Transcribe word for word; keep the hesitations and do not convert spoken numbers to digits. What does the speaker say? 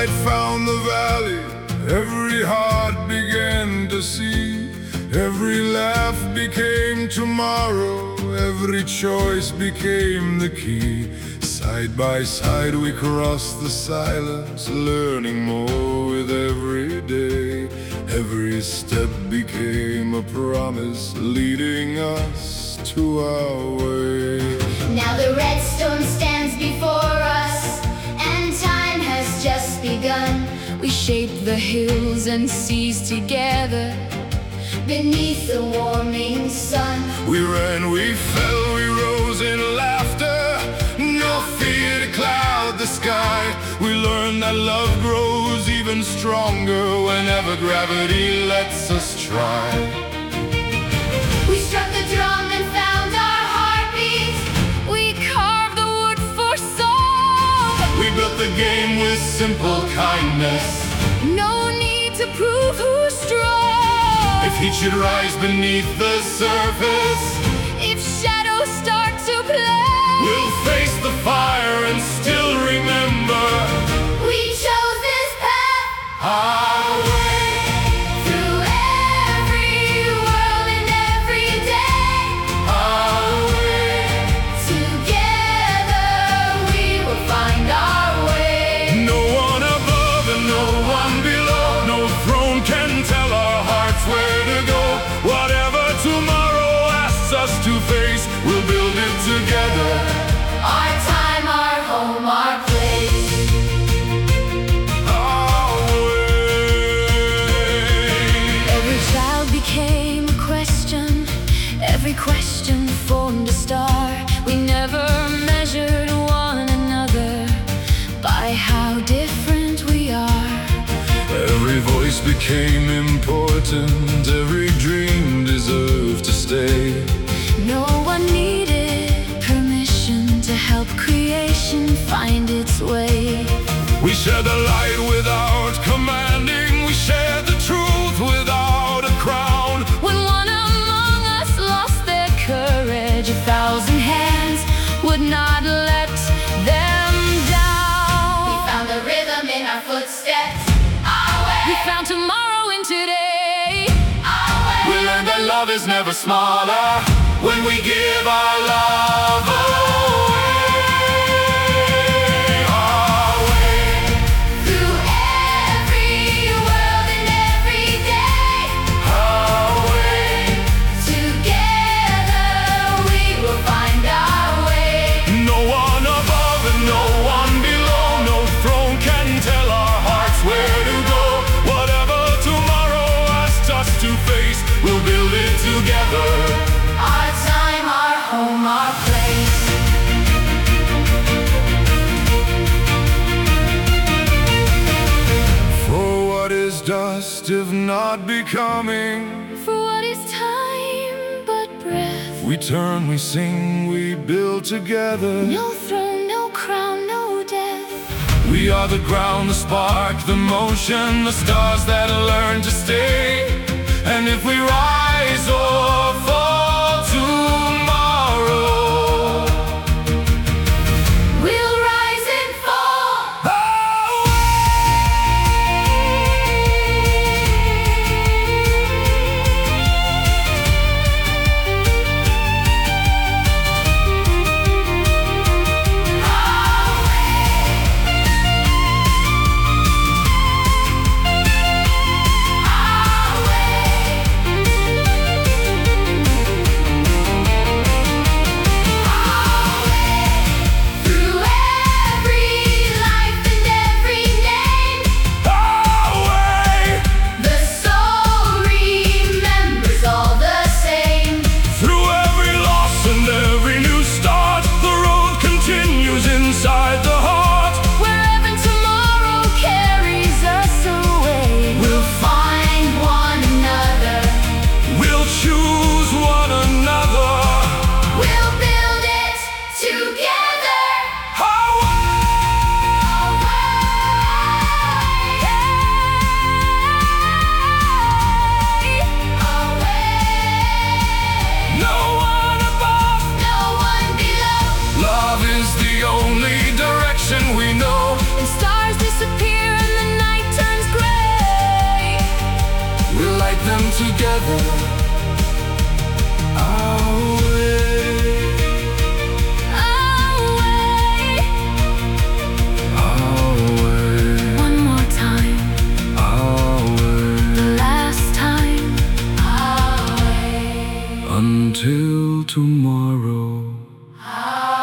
light found the valley, every heart began to see. Every laugh became tomorrow, every choice became the key. Side by side we crossed the silence, learning more with every day. Every step became a promise, leading us to our way. Now the redstone stands before us, and time has just begun. We shaped the hills and seas together beneath the warming sun. We ran, we fell, we rose in laughter, no fear to cloud the sky. We learned that love grows even stronger whenever gravity lets us try. We struck the drum and found our heartbeat. We carved the wood for song. We built the game with simple kindness. No need to prove who's strong. If heat should rise beneath the surface, if shadows start to play, we'll face the fire and still remember we chose this path, our way. Through every world and every day, Our way. together we will find our way. No one above and no one below, no throne can tell our hearts where to go. Whatever tomorrow asks us to face, we'll build it together. Our time, our home, our place. Our way. every child became a question, every question formed a star. We never measured one another by how different we are. Every voice became important, every dream deserved to stay. No one needed permission to help creation find its way. We shared the light without commanding, we shared the truth without a crown. When one among us lost their courage, a thousand hands would not let them down. We found the rhythm in our footsteps. Our way. We found tomorrow in today. Our way. We learned that love is never smaller when we give our love away. Our way. Through every world and every day, Our way. together we will find our way. No one above and no one below, no throne can tell our hearts where to go. Whatever tomorrow asks us to face, we'll build it together. Our time, our home, our place. For what is dust if not becoming? For what is time but breath? We turn, we sing, we build together. No throne, no crown, no death. We are the ground, the spark, the motion, the stars that learn to stay. And if we rise or fall tomorrow, We'll rise and fall. our Our way. together our way, our way, our way, one more time, our way, the last time, our way, until tomorrow. our